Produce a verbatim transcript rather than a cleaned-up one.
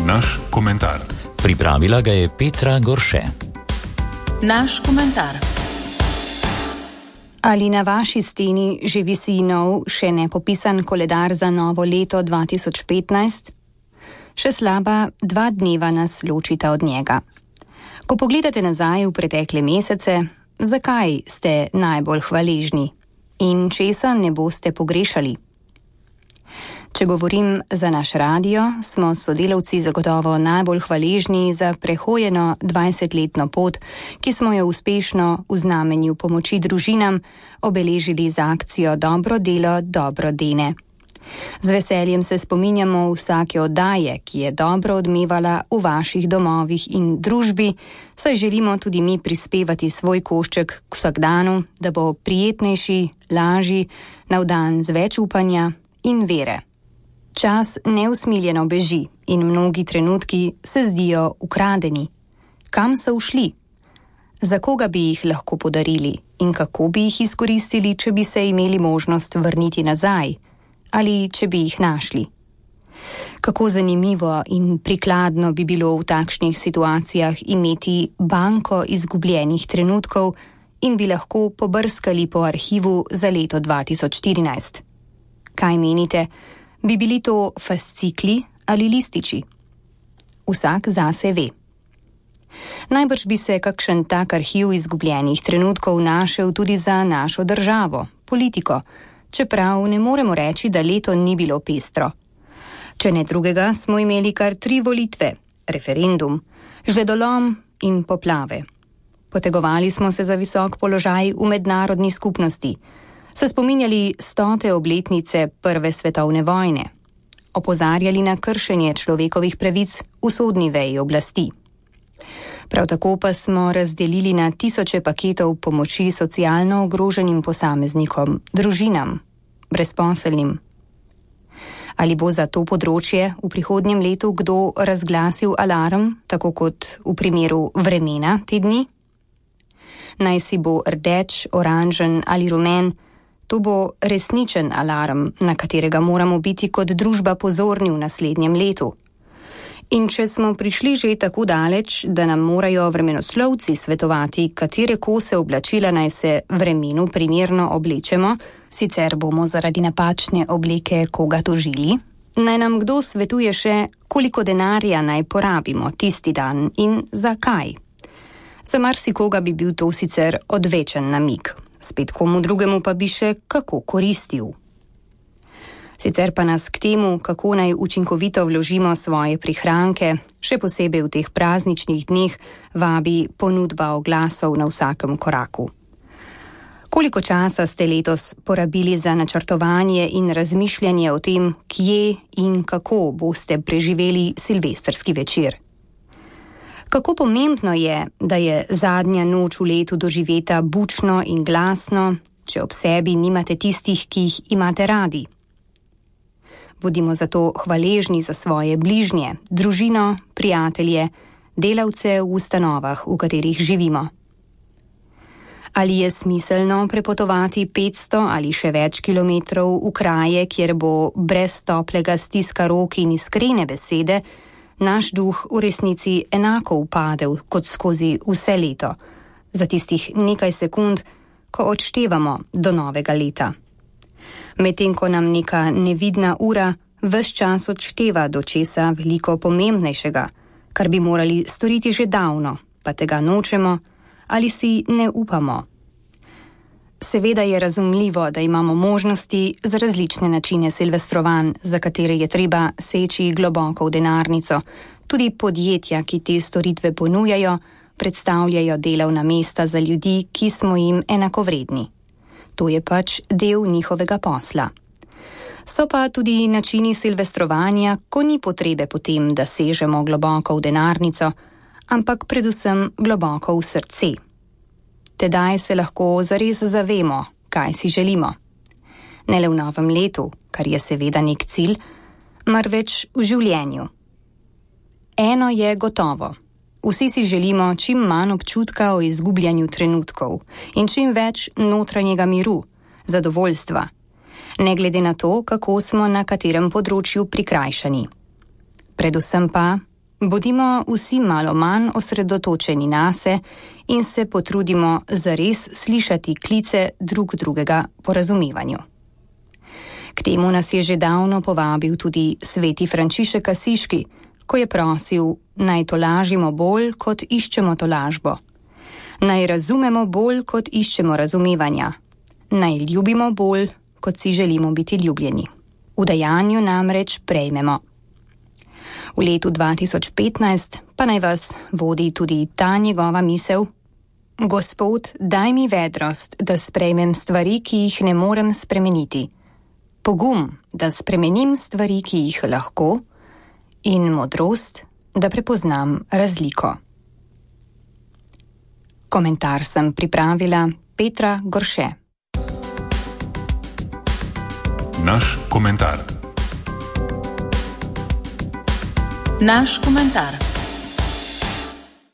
Naš komentar. Pripravila ga je Petra Gorše. Naš komentar. Ali na vaši steni že visi nov, še nepopisan koledar za novo leto dva tisoč petnajst? Še slaba dva dneva nas ločita od njega. Ko pogledate nazaj v pretekle mesece, zakaj ste najbolj hvaležni in česa ne boste pogrešali? Če govorim za naš radio, smo sodelavci zagotovo najbolj hvaležni za prehojeno dvajsetletno pot, ki smo jo uspešno v znamenju pomoči družinam obeležili z akcijo Dobro delo, dobro dene. Z veseljem se spominjamo vsake oddaje, ki je dobro odmevala v vaših domovih in družbi, saj želimo tudi mi prispevati svoj košček k vsakdanu, da bo prijetnejši, lažji, navdan z več upanja in vere. Čas neusmiljeno beži in mnogi trenutki se zdijo ukradeni. Kam so ušli? Za koga bi jih lahko podarili in kako bi jih izkoristili, če bi se imeli možnost vrniti nazaj ali če bi jih našli? Kako zanimivo in prikladno bi bilo v takšnih situacijah imeti banko izgubljenih trenutkov in bi lahko pobrskali po arhivu za leto dva tisoč štirinajst. Kaj menite? Bi bili to fascikli ali lističi? Vsak zase ve. Najbrž bi se kakšen tak arhiv izgubljenih trenutkov našel tudi za našo državo, politiko, čeprav ne moremo reči, da leto ni bilo pestro. Če ne drugega, smo imeli kar tri volitve, referendum, žledolom in poplave. Potegovali smo se za visok položaj v mednarodni skupnosti, se spominjali stote obletnice Prve svetovne vojne, opozarjali na kršenje človekovih pravic v sodni veji oblasti. Prav tako pa smo razdelili na tisoče paketov pomoči socialno ogroženim posameznikom, družinam, brezposelnim. Ali bo za to področje v prihodnjem letu kdo razglasil alarm, tako kot v primeru vremena te dni? Naj si bo rdeč, oranžen ali rumen, to bo resničen alarm, na katerega moramo biti kot družba pozorni v naslednjem letu. In če smo prišli že tako daleč, da nam morajo vremenoslovci svetovati, katere kose oblačila naj se vremenu primerno oblečemo, sicer bomo zaradi napačne obleke koga tožili, naj nam kdo svetuje še, koliko denarja naj porabimo tisti dan in zakaj. Za marsikoga bi bil to sicer odvečen namig, spet komu drugemu pa bi še kako koristil. Sicer pa nas k temu, kako naj učinkovito vložimo svoje prihranke, še posebej v teh prazničnih dneh, vabi ponudba oglasov na vsakem koraku. Koliko časa ste letos porabili za načrtovanje in razmišljanje o tem, kje in kako boste preživeli silvestrski večer? Kako pomembno je, da je zadnja noč v letu doživeta bučno in glasno, če ob sebi nimate tistih, ki jih imate radi. Bodimo zato hvaležni za svoje bližnje, družino, prijatelje, delavce v ustanovah, v katerih živimo. Ali je smiselno prepotovati petsto ali še več kilometrov v kraje, kjer bo brez toplega stiska rok in iskrene besede naš duh v resnici enako upadel kot skozi vse leto, za tistih nekaj sekund, ko odštevamo do novega leta. Medtem ko nam neka nevidna ura ves čas odšteva do česa veliko pomembnejšega, kar bi morali storiti že davno, pa tega nočemo ali si ne upamo. Seveda je razumljivo, da imamo možnosti za različne načine silvestrovanj, za katere je treba seči globoko v denarnico. Tudi podjetja, ki te storitve ponujajo, predstavljajo delovna mesta za ljudi, ki smo jim enakovredni. To je pač del njihovega posla. So pa tudi načini silvestrovanja, ko ni potrebe po tem, da sežemo globoko v denarnico, ampak predvsem globoko v srce. Tedaj se lahko zares zavemo, kaj si želimo. Ne le v novem letu, kar je seveda nek cilj, marveč v življenju. Eno je gotovo. Vsi si želimo čim manj občutka o izgubljanju trenutkov in čim več notranjega miru, zadovoljstva, ne glede na to, kako smo na katerem področju prikrajšani. Predvsem pa Bodimo vsi malo manj osredotočeni nase in se potrudimo zares slišati klice drug drugega po razumevanju. K temu nas je že davno povabil tudi sveti Frančišek Asiški, ko je prosil, naj tolažimo bolj, kot iščemo tolažbo. Naj razumemo bolj, kot iščemo razumevanja. Naj ljubimo bolj, kot si želimo biti ljubljeni. V dejanju namreč prejmemo. V letu dva tisoč petnajst pa naj vas vodi tudi ta njegova misel: Gospod, daj mi vedrost, da sprejmem stvari, ki jih ne morem spremeniti. Pogum, da spremenim stvari, ki jih lahko, in modrost, da prepoznam razliko. Komentar sem pripravila Petra Gorše. Naš komentar. Naš komentar.